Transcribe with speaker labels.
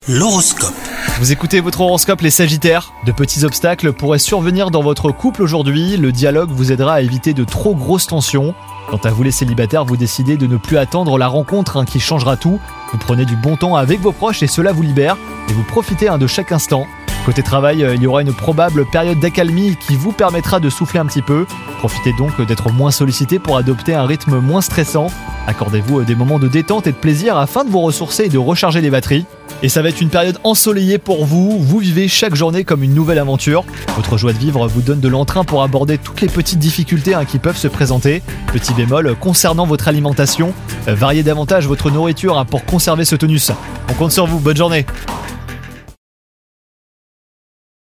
Speaker 1: L'horoscope.
Speaker 2: Vous écoutez votre horoscope les Sagittaires. De petits obstacles pourraient survenir dans votre couple aujourd'hui. Le dialogue vous aidera à éviter de trop grosses tensions. Quant à vous les célibataires, vous décidez de ne plus attendre la rencontre qui changera tout. Vous prenez du bon temps avec vos proches et cela vous libère. Et vous profitez de chaque instant. Côté travail, il y aura une probable période d'accalmie qui vous permettra de souffler un petit peu. Profitez donc d'être moins sollicité pour adopter un rythme moins stressant. Accordez-vous des moments de détente et de plaisir afin de vous ressourcer et de recharger les batteries. Et ça va être une période ensoleillée pour vous. Vous vivez chaque journée comme une nouvelle aventure. Votre joie de vivre vous donne de l'entrain pour aborder toutes les petites difficultés qui peuvent se présenter. Petit bémol concernant votre alimentation, variez davantage votre nourriture pour conserver ce tonus. On compte sur vous, bonne journée.